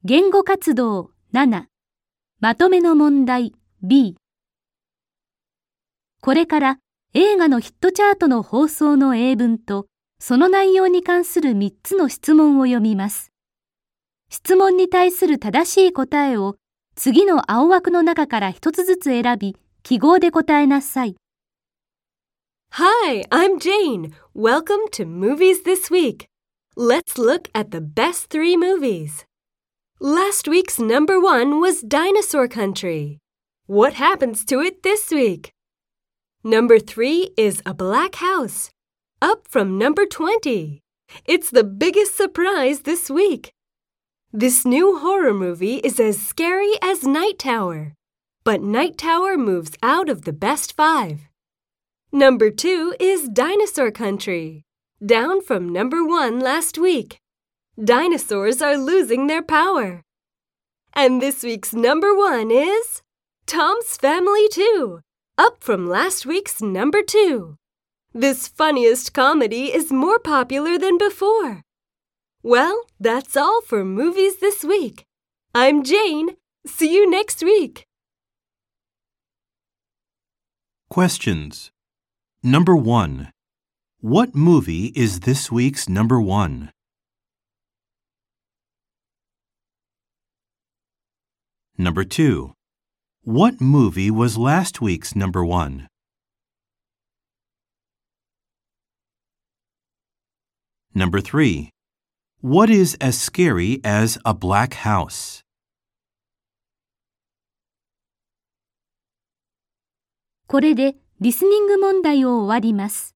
言語活動7、まとめの問題 B。これから映画のヒットチャートの放送の英文とその内容に関する3つの質問を読みます。質問に対する正しい答えを次の青枠の中から一つずつ選び、記号で答えなさい。 Hi, I'm Jane. Welcome to Movies This Week. Let's look at the best 3 movies. Last week's number 1 was Dinosaur Country. What happens to it this week? Number 3 is A Black House, up from number 20. It's the biggest surprise this week. This new horror movie is as scary as Night Tower, but Night Tower moves out of the best 5. Number 2 is Dinosaur Country, down from number 1 last week. Dinosaurs are losing their power. And this week's number 1 is Tom's Family 2, up from last week's number 2. This funniest comedy is more popular than before. Well, that's all for Movies This Week. I'm Jane. See you next week. Questions. Number 1. What movie is this week's number 1? Number 2. What movie was last week's number 1? Number 3. What is as scary as A Black House? これでリスニング問題を終わります。